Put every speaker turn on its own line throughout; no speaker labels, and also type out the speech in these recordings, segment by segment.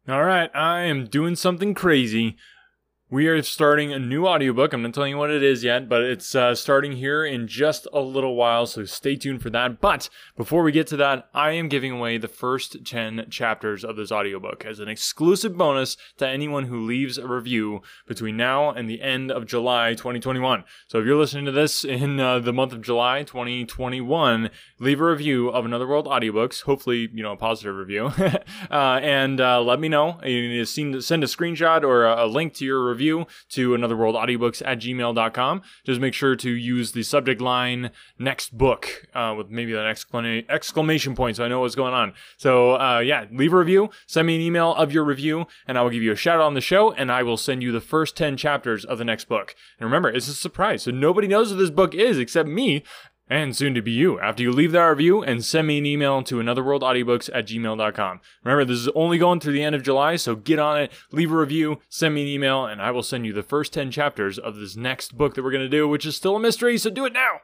All right, I am doing something crazy. We are starting a new audiobook. I'm not telling you what it is yet, but it's starting here in just a little while, so stay tuned for that. But before we get to that, I am giving away the first 10 chapters of this audiobook as an exclusive bonus to anyone who leaves a review between now and the end of July 2021. So if you're listening to this in the month of July 2021, leave a review of Another World Audiobooks, hopefully, a positive review, and let me know. You need to send a screenshot or a link to your review to anotherworldaudiobooks@gmail.com. Just make sure to use the subject line next book with maybe an exclamation point so I know what's going on. So leave a review, send me an email of your review, and I will give you a shout out on the show, and I will send you the first 10 chapters of the next book. And remember, it's a surprise, so nobody knows what this book is except me, and soon to be you, after you leave that review and send me an email to anotherworldaudiobooks@gmail.com. Remember, this is only going through the end of July, so get on it, leave a review, send me an email, and I will send you the first 10 chapters of this next book that we're going to do, which is still a mystery, so do it now!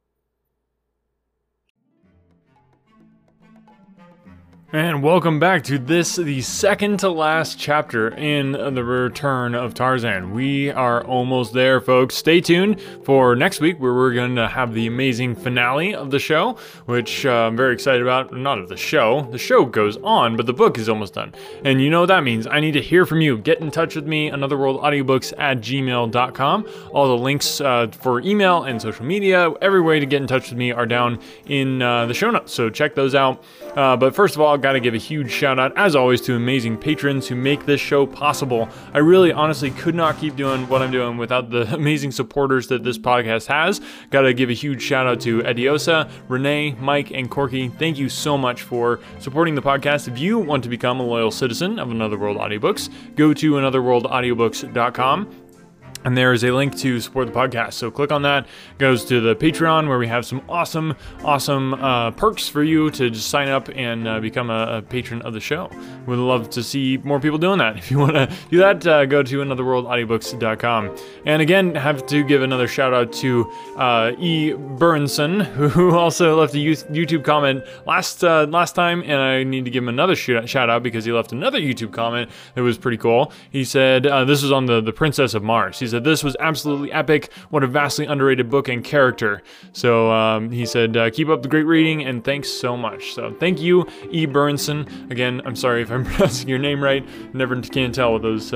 And welcome back to this, the second to last chapter in The Return of Tarzan. We are almost there, folks. Stay tuned for next week, where we're going to have the amazing finale of the show, which I'm very excited about. Not of the show. The show goes on, but the book is almost done. And you know what that means. I need to hear from you. Get in touch with me, anotherworldaudiobooks@gmail.com. All the links for email and social media, every way to get in touch with me are down in the show notes, so check those out. But first of all, got to give a huge shout out, as always, to amazing patrons who make this show possible. I really, honestly could not keep doing what I'm doing without the amazing supporters that this podcast has. Got to give a huge shout out to Ediosa, Renee, Mike, and Corky. Thank you so much for supporting the podcast. If you want to become a loyal citizen of Another World Audiobooks, go to anotherworldaudiobooks.com. And there is a link to support the podcast. So click on that. Goes to the Patreon, where we have some awesome perks for you to just sign up and become a patron of the show. We'd love to see more people doing that. If you want to do that, go to anotherworldaudiobooks.com. And again, have to give another shout out to E. Burnson, who also left a YouTube comment last time, and I need to give him another shout out because he left another YouTube comment that was pretty cool. He said, this was on the Princess of Mars. He said, "This was absolutely epic. What a vastly underrated book and character." So he said, keep up the great reading, and thanks so much. So thank you, E. Burnson. Again, I'm sorry if I'm pronouncing your name right. Never can tell with those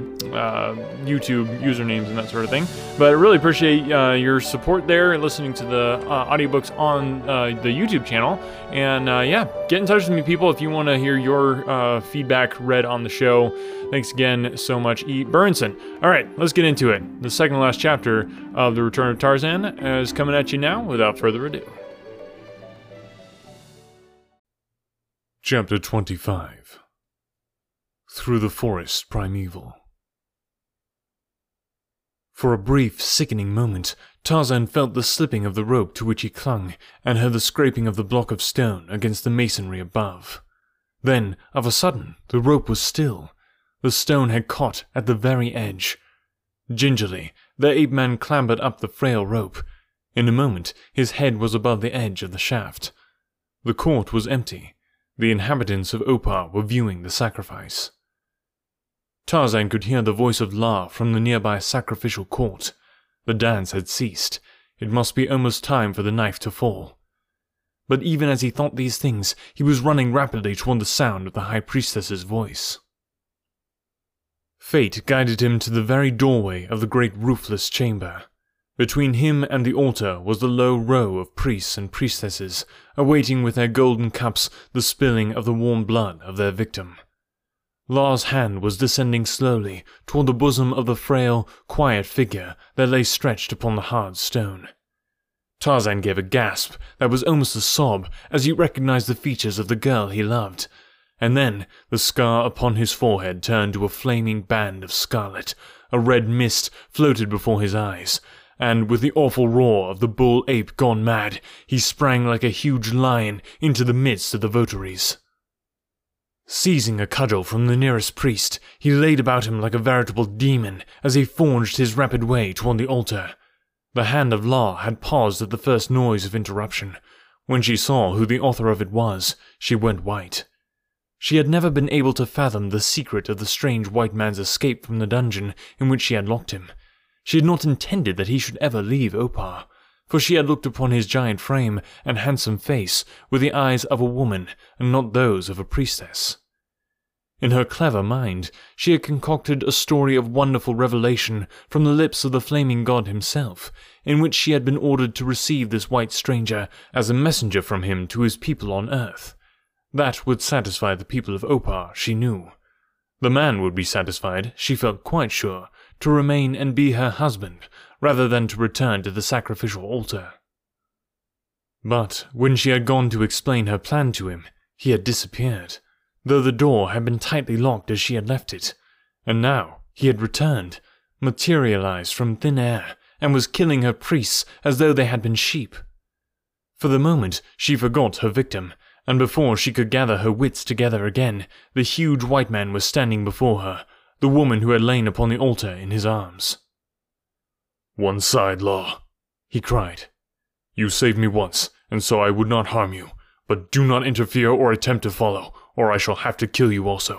YouTube usernames and that sort of thing. But I really appreciate your support there and listening to the audiobooks on the YouTube channel. And get in touch with me, people, if you want to hear your feedback read on the show. Thanks again so much, E. Burnson. All right, let's get into it. The second to last chapter of The Return of Tarzan is coming at you now without further ado. Chapter 25. Through the Forest Primeval. For a brief, sickening moment, Tarzan felt the slipping of the rope to which he clung, and heard the scraping of the block of stone against the masonry above. Then, of a sudden, the rope was still. The stone had caught at the very edge. Gingerly, the ape-man clambered up the frail rope. In a moment, his head was above the edge of the shaft. The court was empty. The inhabitants of Opar were viewing the sacrifice. Tarzan could hear the voice of La from the nearby sacrificial court. The dance had ceased. It must be almost time for the knife to fall. But even as he thought these things, he was running rapidly toward the sound of the High Priestess's voice. Fate guided him to the very doorway of the great roofless chamber. Between him and the altar was the low row of priests and priestesses, awaiting with their golden cups the spilling of the warm blood of their victim. La's hand was descending slowly toward the bosom of the frail, quiet figure that lay stretched upon the hard stone. Tarzan gave a gasp that was almost a sob as he recognized the features of the girl he loved. And then the scar upon his forehead turned to a flaming band of scarlet. A red mist floated before his eyes, and with the awful roar of the bull-ape gone mad, he sprang like a huge lion into the midst of the votaries. Seizing a cudgel from the nearest priest, he laid about him like a veritable demon as he forged his rapid way toward the altar. The hand of La had paused at the first noise of interruption. When she saw who the author of it was, she went white. She had never been able to fathom the secret of the strange white man's escape from the dungeon in which she had locked him. She had not intended that he should ever leave Opar, for she had looked upon his giant frame and handsome face with the eyes of a woman and not those of a priestess. In her clever mind, she had concocted a story of wonderful revelation from the lips of the flaming god himself, in which she had been ordered to receive this white stranger as a messenger from him to his people on earth. That would satisfy the people of Opar, she knew. The man would be satisfied, she felt quite sure, to remain and be her husband, rather than to return to the sacrificial altar. But when she had gone to explain her plan to him, he had disappeared, though the door had been tightly locked as she had left it, and now he had returned, materialized from thin air, and was killing her priests as though they had been sheep. For the moment she forgot her victim, and before she could gather her wits together again, the huge white man was standing before her, the woman who had lain upon the altar in his arms. "One side, Law," he cried. "You saved me once, and so I would not harm you, but do not interfere or attempt to follow, or I shall have to kill you also."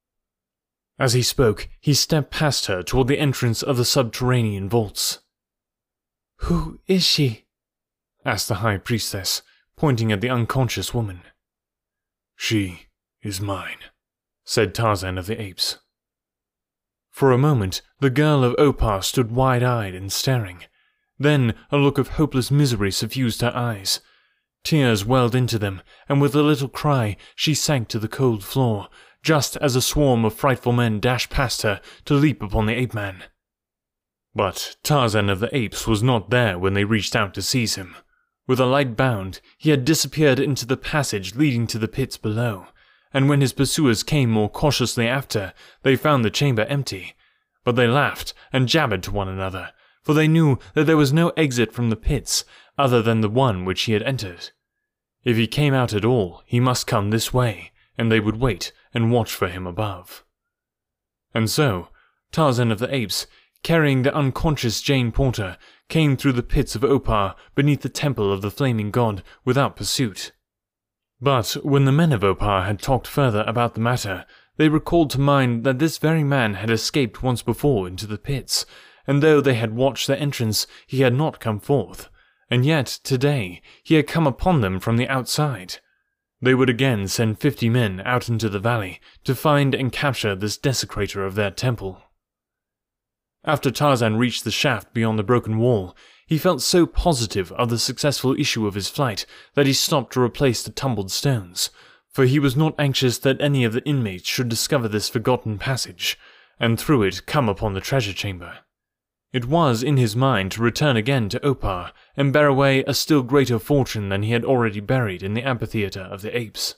As he spoke, he stepped past her toward the entrance of the subterranean vaults. "Who is she?" asked the high priestess, pointing at the unconscious woman. "She is mine," said Tarzan of the Apes. For a moment, the girl of Opar stood wide-eyed and staring. Then a look of hopeless misery suffused her eyes. Tears welled into them, and with a little cry, she sank to the cold floor, just as a swarm of frightful men dashed past her to leap upon the ape-man. But Tarzan of the Apes was not there when they reached out to seize him. With a light bound, he had disappeared into the passage leading to the pits below, and when his pursuers came more cautiously after, they found the chamber empty. But they laughed and jabbered to one another, for they knew that there was no exit from the pits other than the one which he had entered. If he came out at all, he must come this way, and they would wait and watch for him above. And so, Tarzan of the Apes, carrying the unconscious Jane Porter, came through the pits of Opar beneath the temple of the flaming god without pursuit. But when the men of Opar had talked further about the matter, they recalled to mind that this very man had escaped once before into the pits, and though they had watched their entrance, he had not come forth, and yet today he had come upon them from the outside. They would again send 50 men out into the valley to find and capture this desecrator of their temple. After Tarzan reached the shaft beyond the broken wall, he felt so positive of the successful issue of his flight that he stopped to replace the tumbled stones, for he was not anxious that any of the inmates should discover this forgotten passage, and through it come upon the treasure chamber. It was in his mind to return again to Opar and bear away a still greater fortune than he had already buried in the amphitheatre of the apes.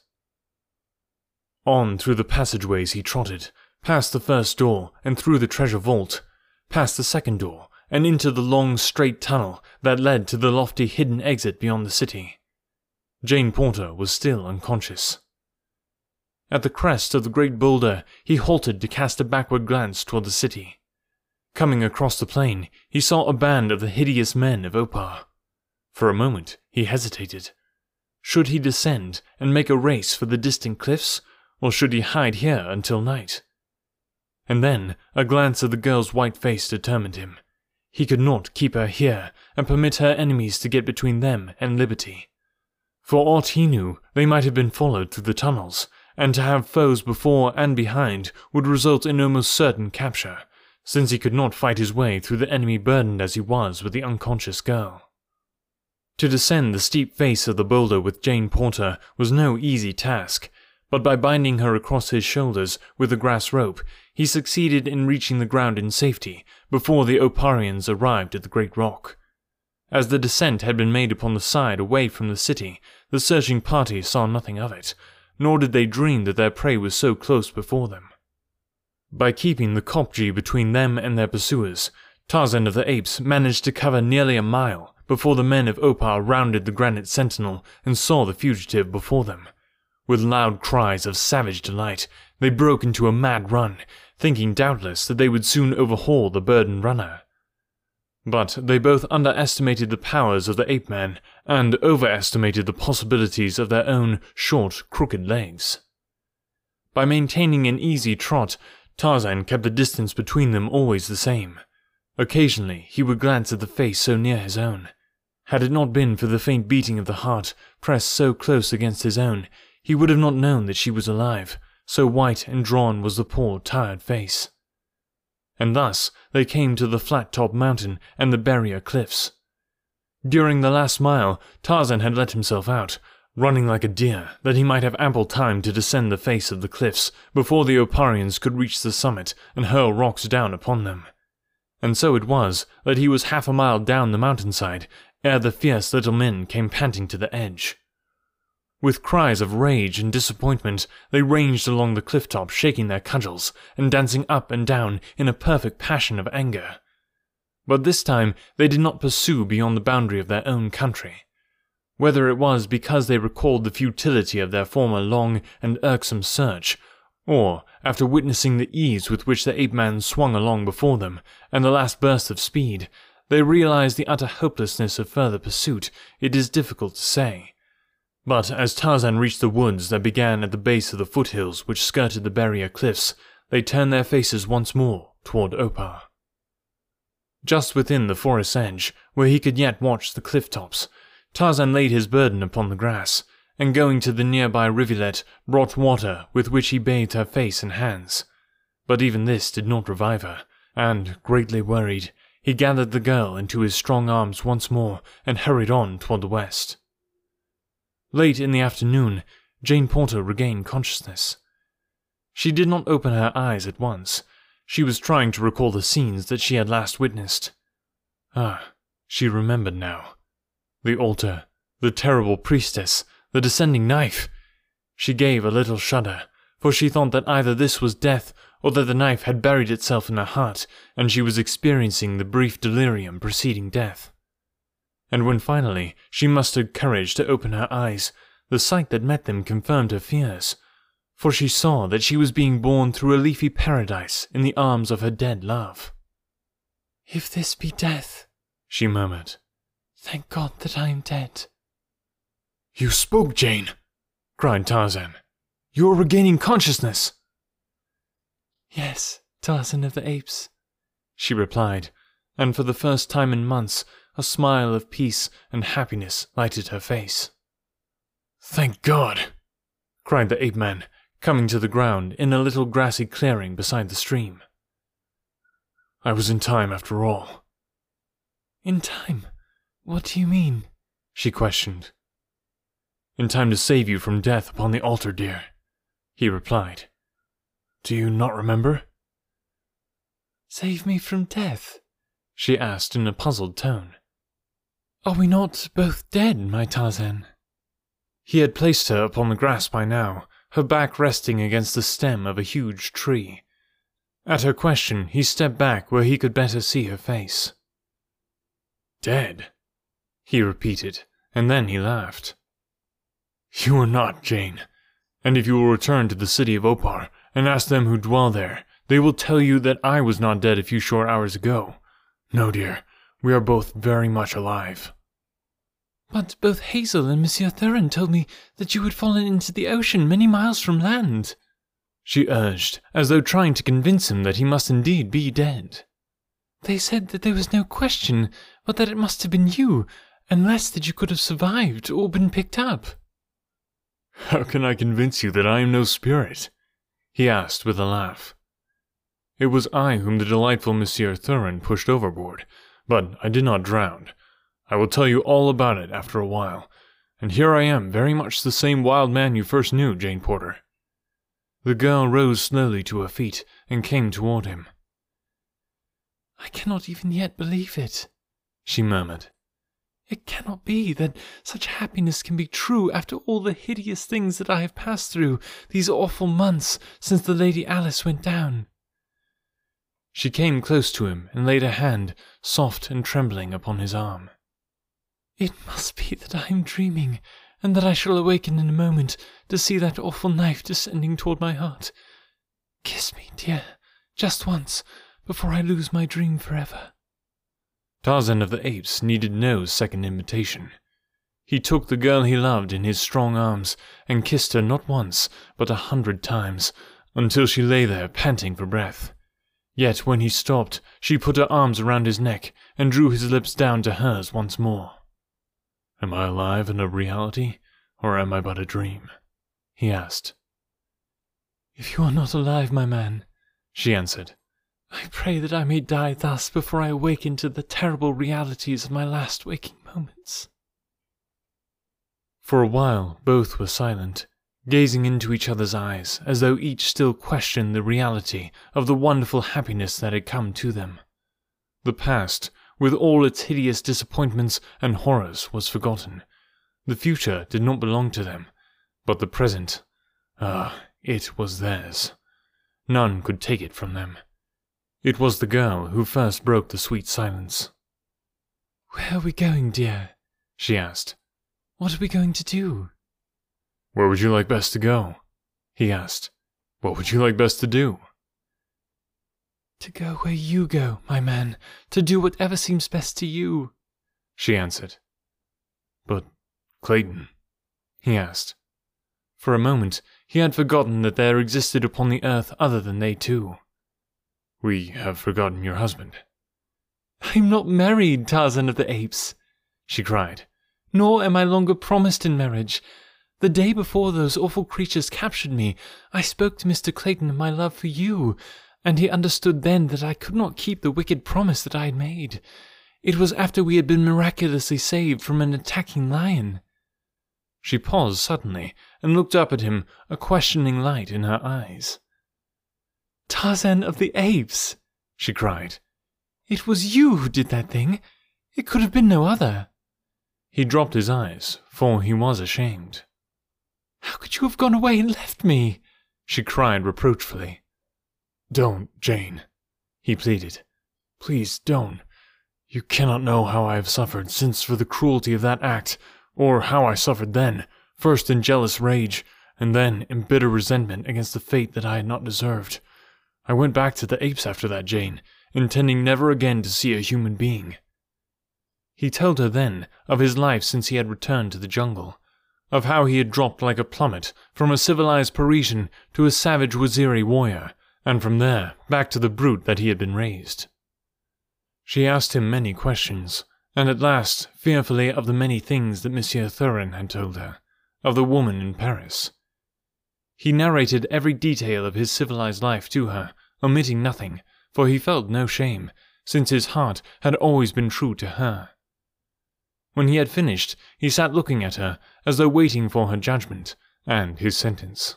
On through the passageways he trotted, past the first door and through the treasure vault, past the second door, and into the long straight tunnel that led to the lofty hidden exit beyond the city. Jane Porter was still unconscious. At the crest of the great boulder, he halted to cast a backward glance toward the city. Coming across the plain, he saw a band of the hideous men of Opar. For a moment, he hesitated. Should he descend and make a race for the distant cliffs, or should he hide here until night? And then a glance at the girl's white face determined him. He could not keep her here and permit her enemies to get between them and liberty. For aught he knew, they might have been followed through the tunnels, and to have foes before and behind would result in almost certain capture, since he could not fight his way through the enemy burdened as he was with the unconscious girl. To descend the steep face of the boulder with Jane Porter was no easy task, but by binding her across his shoulders with a grass rope, he succeeded in reaching the ground in safety before the Oparians arrived at the great rock. As the descent had been made upon the side away from the city, the searching party saw nothing of it, nor did they dream that their prey was so close before them. By keeping the kopje between them and their pursuers, Tarzan of the Apes managed to cover nearly a mile before the men of Opar rounded the granite sentinel and saw the fugitive before them. With loud cries of savage delight, they broke into a mad run, thinking doubtless that they would soon overhaul the burdened runner. But they both underestimated the powers of the ape-man and overestimated the possibilities of their own short, crooked legs. By maintaining an easy trot, Tarzan kept the distance between them always the same. Occasionally, he would glance at the face so near his own. Had it not been for the faint beating of the heart pressed so close against his own, he would have not known that she was alive, so white and drawn was the poor, tired face. And thus they came to the flat-topped mountain and the barrier cliffs. During the last mile, Tarzan had let himself out, running like a deer, that he might have ample time to descend the face of the cliffs before the Oparians could reach the summit and hurl rocks down upon them. And so it was that he was half a mile down the mountainside ere the fierce little men came panting to the edge. With cries of rage and disappointment, they ranged along the cliff top, shaking their cudgels and dancing up and down in a perfect passion of anger. But this time they did not pursue beyond the boundary of their own country. Whether it was because they recalled the futility of their former long and irksome search, or, after witnessing the ease with which the ape-man swung along before them, and the last burst of speed, they realized the utter hopelessness of further pursuit, it is difficult to say. But as Tarzan reached the woods that began at the base of the foothills which skirted the barrier cliffs, they turned their faces once more toward Opar. Just within the forest's edge, where he could yet watch the cliff tops, Tarzan laid his burden upon the grass, and going to the nearby rivulet, brought water with which he bathed her face and hands. But even this did not revive her, and, greatly worried, he gathered the girl into his strong arms once more and hurried on toward the west. Late in the afternoon, Jane Porter regained consciousness. She did not open her eyes at once. She was trying to recall the scenes that she had last witnessed. She remembered now. The altar, the terrible priestess, the descending knife. She gave a little shudder, for she thought that either this was death or that the knife had buried itself in her heart and she was experiencing the brief delirium preceding death. And when finally she mustered courage to open her eyes, the sight that met them confirmed her fears, for she saw that she was being borne through a leafy paradise in the arms of her dead love.
"If this be death," she murmured, "thank God that I am dead."
"You spoke, Jane!" cried Tarzan. "You are regaining consciousness!"
"Yes, Tarzan of the Apes,"
she replied, and for the first time in months a smile of peace and happiness lighted her face. "Thank God!" cried the ape-man, coming to the ground in a little grassy clearing beside the stream. "I was in time after all."
"In time? What do you mean?"
she questioned. "In time to save you from death upon the altar, dear," he replied. "Do you not remember?"
"Save me from death?"
she asked in a puzzled tone.
"Are we not both dead, my Tarzan?"
He had placed her upon the grass by now, her back resting against the stem of a huge tree. At her question, he stepped back where he could better see her face. "Dead?" he repeated, and then he laughed. "You are not, Jane, and if you will return to the city of Opar and ask them who dwell there, they will tell you that I was not dead a few short hours ago. No, dear, we are both very much alive."
"But both Hazel and Monsieur Thurin told me that you had fallen into the ocean many miles from land,"
she urged, as though trying to convince him that he must indeed be dead.
"They said that there was no question, but that it must have been you, unless that you could have survived or been picked up."
"How can I convince you that I am no spirit?" he asked with a laugh. "It was I whom the delightful Monsieur Thurin pushed overboard, but I did not drown. I will tell you all about it after a while, and here I am very much the same wild man you first knew, Jane Porter." The girl rose slowly to her feet and came toward him.
"I cannot even yet believe it," she murmured. "It cannot be that such happiness can be true after all the hideous things that I have passed through these awful months since the Lady Alice went down."
She came close to him and laid a hand, soft and trembling, upon his arm.
"It must be that I am dreaming, and that I shall awaken in a moment to see that awful knife descending toward my heart. Kiss me, dear, just once, before I lose my dream forever."
Tarzan of the Apes needed no second invitation.
He took the girl he loved in his strong arms and kissed her not once, but 100 times, until she lay there panting for breath. Yet when he stopped, she put her arms around his neck and drew his lips down to hers once more. "Am I alive in a reality, or am I but a dream?" he asked. "If you are not alive, my man," she answered, "I pray that I may die thus before I awaken to the terrible realities of my last waking moments." For a while both were silent, gazing into each other's eyes as though each still questioned the reality of the wonderful happiness that had come to them. The past, with all its hideous disappointments and horrors, was forgotten. The future did not belong to them, but the present, it was theirs. None could take it from them. It was the girl who first broke the sweet silence. "Where are we going, dear?" she asked. "What are we going to do?" "Where would you like best to go?" he asked. "What would you like best to do?" "To go where you go, my man, to do whatever seems best to you," she answered. "But Clayton?" he asked. For a moment he had forgotten that there existed upon the earth other than they two. "We have forgotten your husband." "I'm not married, Tarzan of the Apes," she cried, "nor am I longer promised in marriage. The day before those awful creatures captured me, I spoke to Mr. Clayton of my love for you, and he understood then that I could not keep the wicked promise that I had made. It was after we had been miraculously saved from an attacking lion." She paused suddenly and looked up at him, a questioning light in her eyes. "Tarzan of the Apes!" she cried. "It was you who did that thing. It could have been no other." He dropped his eyes, for he was ashamed. "How could you have gone away and left me?" she cried reproachfully. "Don't, Jane," he pleaded. "Please don't. You cannot know how I have suffered since for the cruelty of that act, or how I suffered then, first in jealous rage, and then in bitter resentment against the fate that I had not deserved. I went back to the apes after that, Jane, intending never again to see a human being." He told her then of his life since he had returned to the jungle, of how he had dropped like a plummet from a civilized Parisian to a savage Waziri warrior, and from there back to the brute that he had been raised. She asked him many questions, and at last fearfully of the many things that Monsieur Thurin had told her, of the woman in Paris. He narrated every detail of his civilized life to her, omitting nothing, for he felt no shame, since his heart had always been true to her. When he had finished, he sat looking at her, as though waiting for her judgment, and his sentence.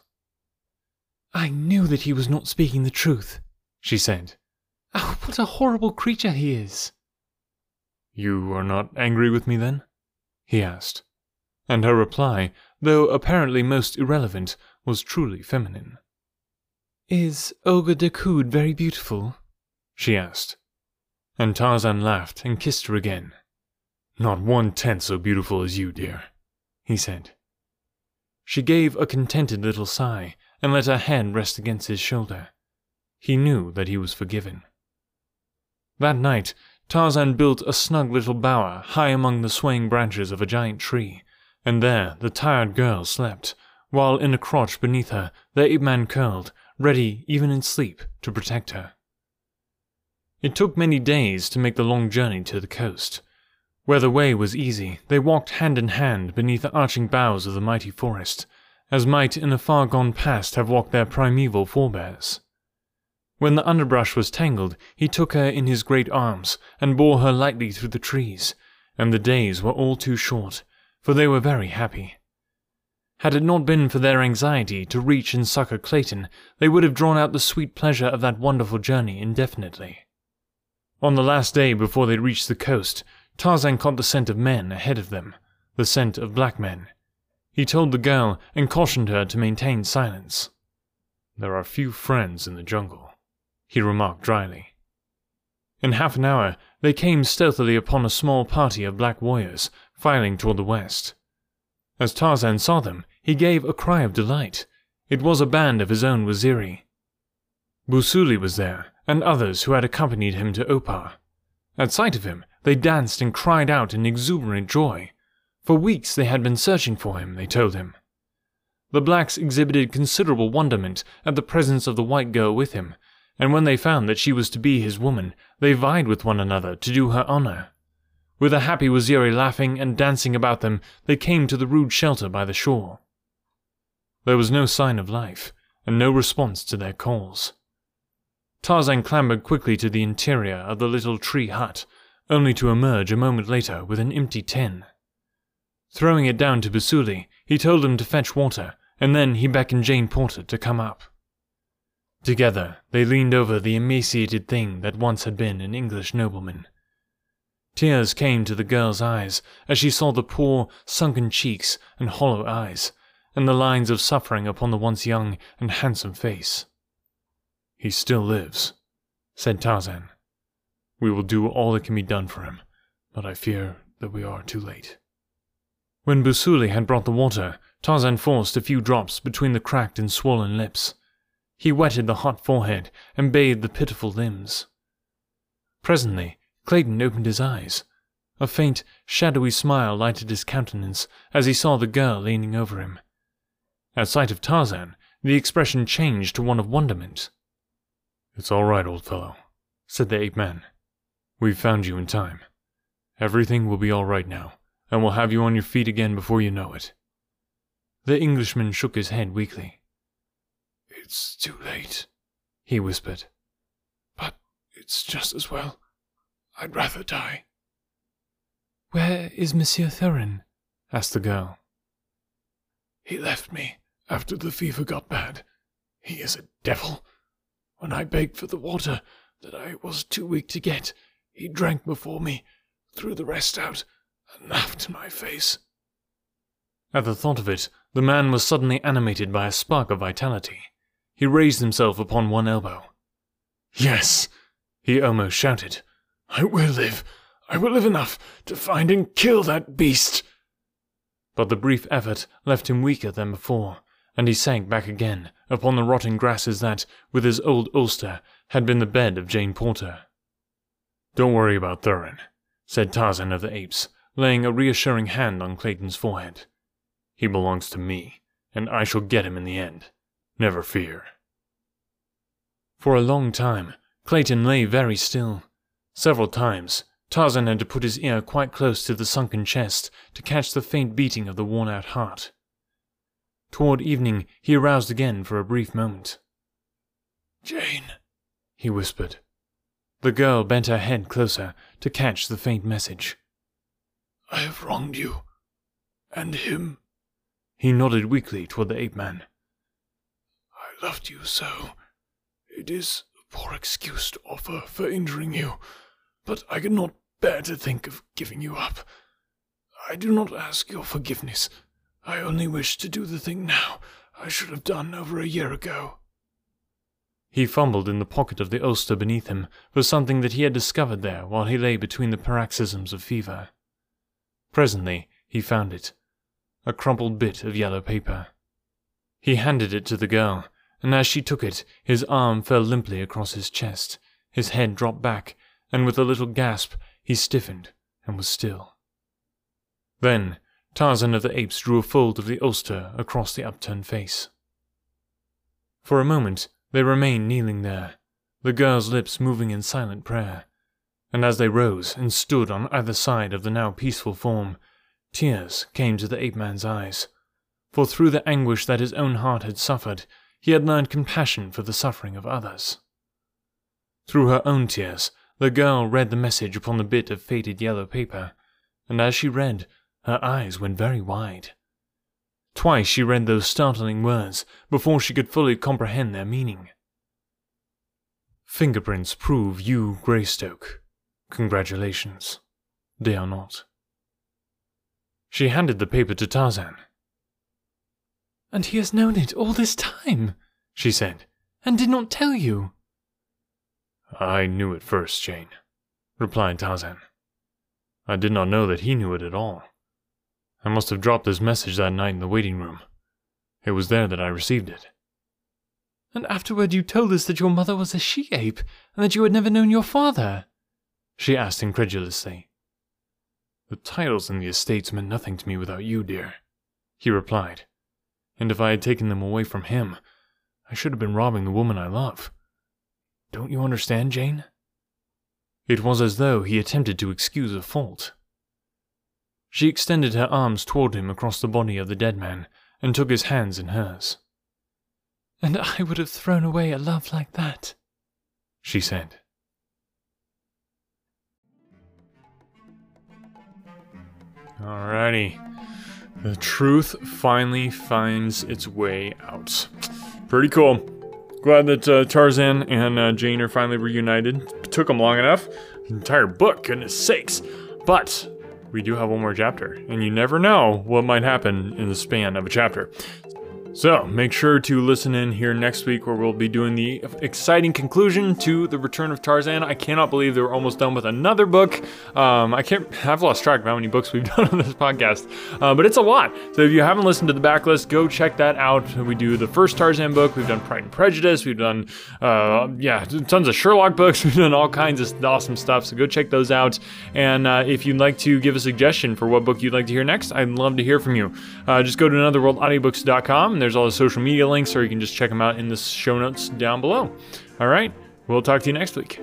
"I knew that he was not speaking the truth," she said. "Oh, what a horrible creature he is!" "You are not angry with me, then?" he asked. And her reply, though apparently most irrelevant, was truly feminine. "Is Olga Decoud very beautiful?" she asked. And Tarzan laughed and kissed her again. "Not 1/10 so beautiful as you, dear," he said. She gave a contented little sigh, and let her head rest against his shoulder. He knew that he was forgiven. That night, Tarzan built a snug little bower high among the swaying branches of a giant tree, and there the tired girl slept, while in a crotch beneath her the ape-man curled, ready even in sleep to protect her. It took many days to make the long journey to the coast. Where the way was easy, they walked hand in hand beneath the arching boughs of the mighty forest, as might in a far-gone past have walked their primeval forebears. When the underbrush was tangled, he took her in his great arms and bore her lightly through the trees, and the days were all too short, for they were very happy. Had it not been for their anxiety to reach and succor Clayton, they would have drawn out the sweet pleasure of that wonderful journey indefinitely. On the last day before they reached the coast, Tarzan caught the scent of men ahead of them, the scent of black men. He told the girl and cautioned her to maintain silence. "There are few friends in the jungle," he remarked dryly. In half an hour, they came stealthily upon a small party of black warriors, filing toward the west. As Tarzan saw them, he gave a cry of delight. It was a band of his own Waziri. Busuli was there, and others who had accompanied him to Opar. At sight of him, they danced and cried out in exuberant joy.
For weeks they had been searching for him, they told him. The blacks exhibited considerable wonderment at the presence of the white girl with him, and when they found that she was to be his woman, they vied with one another to do her honor. With a happy Waziri laughing and dancing about them, they came to the rude shelter by the shore. There was no sign of life, and no response to their calls. Tarzan clambered quickly to the interior of the little tree hut, only to emerge a moment later with an empty tin. Throwing it down to Busuli, he told him to fetch water, and then he beckoned Jane Porter to come up. Together, they leaned over the emaciated thing that once had been an English nobleman. Tears came to the girl's eyes as she saw the poor, sunken cheeks and hollow eyes, and the lines of suffering upon the once young and handsome face. "He still lives," said Tarzan. "We will do all that can be done for him, but I fear that we are too late." When Busuli had brought the water, Tarzan forced a few drops between the cracked and swollen lips. He wetted the hot forehead and bathed the pitiful limbs. Presently, Clayton opened his eyes. A faint, shadowy smile lighted his countenance as he saw the girl leaning over him. At sight of Tarzan, the expression changed to one of wonderment. "It's all right, old fellow," said the ape-man. "We've found you in time. Everything will be all right now, and we'll have you on your feet again before you know it." The Englishman shook his head weakly. "It's too late," he whispered. "But it's just as well. I'd rather die."
"Where is Monsieur Thurin?" asked the girl.
"He left me after the fever got bad. He is a devil. When I begged for the water that I was too weak to get, he drank before me, threw the rest out, and laughed in my face."
At the thought of it, the man was suddenly animated by a spark of vitality. He raised himself upon one elbow.
"Yes,"
he almost shouted.
I will live. I will live enough to find and kill that beast."
But the brief effort left him weaker than before, and he sank back again upon the rotting grasses that, with his old ulster, had been the bed of Jane Porter. "Don't worry about Thurin," said Tarzan of the Apes, laying a reassuring hand on Clayton's forehead. "He belongs to me, and I shall get him in the end. Never fear." For a long time, Clayton lay very still. Several times, Tarzan had to put his ear quite close to the sunken chest to catch the faint beating of the worn-out heart. Toward evening, he aroused again for a brief moment.
"Jane,"
he whispered. The girl bent her head closer to catch the faint message.
"I have wronged you. And him."
He nodded weakly toward the ape-man.
"I loved you so. It is a poor excuse to offer for injuring you, but I cannot bear to think of giving you up. I do not ask your forgiveness. I only wish to do the thing now I should have done over a year ago."
He fumbled in the pocket of the ulster beneath him for something that he had discovered there while he lay between the paroxysms of fever. Presently, he found it, a crumpled bit of yellow paper. He handed it to the girl, and as she took it, his arm fell limply across his chest, his head dropped back, and with a little gasp, he stiffened and was still. Then, Tarzan of the Apes drew a fold of the ulster across the upturned face. For a moment, they remained kneeling there, the girl's lips moving in silent prayer, and as they rose and stood on either side of the now peaceful form, tears came to the ape-man's eyes, for through the anguish that his own heart had suffered, he had learned compassion for the suffering of others. Through her own tears, the girl read the message upon the bit of faded yellow paper, and as she read, her eyes went very wide. Twice she read those startling words before she could fully comprehend their meaning. "Fingerprints prove you Greystoke. Congratulations. They are not." She handed the paper to Tarzan.
"And he has known it all this time," she said, "and did not tell you."
"I knew it first, Jane," replied Tarzan. "I did not know that he knew it at all. I must have dropped this message that night in the waiting room. It was there that I received it."
"And afterward you told us that your mother was a she-ape, and that you had never known your father?"
she asked incredulously.
The titles and the estates meant nothing to me without you, dear, he replied. And if I had taken them away from him, I should have been robbing the woman I love. Don't you understand, Jane? It was as though he attempted to excuse a fault. She extended her arms toward him across the body of the dead man and took his hands in hers. And I would have thrown away a love like that, she said.
Alrighty. The truth finally finds its way out. Pretty cool. Glad that Tarzan and Jane are finally reunited. It took them long enough. An entire book, goodness sakes. But we do have one more chapter, and you never know what might happen in the span of a chapter. So, make sure to listen in here next week where we'll be doing the exciting conclusion to The Return of Tarzan. I cannot believe they were almost done with another book. I've lost track of how many books we've done on this podcast, but it's a lot. So if you haven't listened to the backlist, go check that out. We do the first Tarzan book, we've done Pride and Prejudice, we've done, tons of Sherlock books, we've done all kinds of awesome stuff, so go check those out. And if you'd like to give a suggestion for what book you'd like to hear next, I'd love to hear from you. Just go to anotherworldaudiobooks.com, and there's all the social media links, or you can just check them out in the show notes down below. All right, we'll talk to you next week.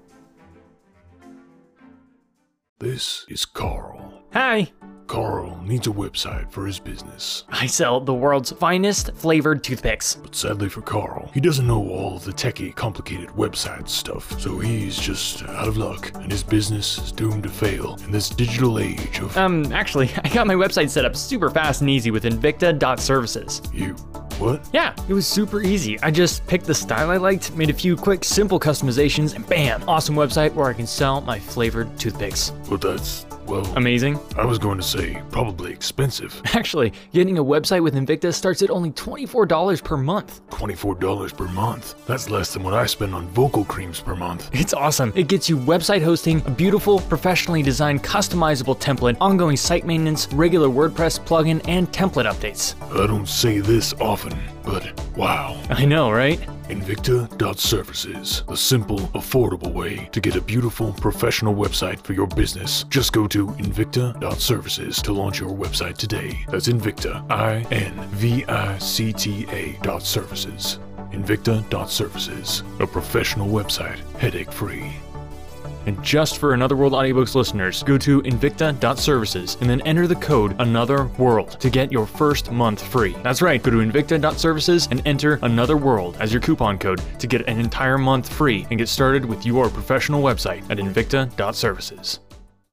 This is Carl.
Hi.
Carl needs a website for his business.
I sell the world's finest flavored toothpicks.
But sadly for Carl, he doesn't know all the techie, complicated website stuff. So he's just out of luck, and his business is doomed to fail in this digital age of...
Actually, I got my website set up super fast and easy with Invicta.services.
You... what?
Yeah, it was super easy. I just picked the style I liked, made a few quick, simple customizations, and bam! Awesome website where I can sell my flavored toothpicks.
But that's... well...
amazing.
I was going to say, probably expensive.
Actually, getting a website with Invicta starts at only $24 per month.
$24 per month? That's less than what I spend on vocal creams per month.
It's awesome. It gets you website hosting, a beautiful, professionally designed, customizable template, ongoing site maintenance, regular WordPress plugin, and template updates.
I don't say this often, but wow.
I know, right?
Invicta.services, the simple, affordable way to get a beautiful, professional website for your business. Just go to Invicta.services to launch your website today. That's Invicta, INVICTA.services. Invicta.services, a professional website, headache-free.
And just for Another World Audiobooks listeners, go to Invicta.services and then enter the code Another World to get your first month free. That's right, go to Invicta.services and enter Another World as your coupon code to get an entire month free and get started with your professional website at Invicta.services.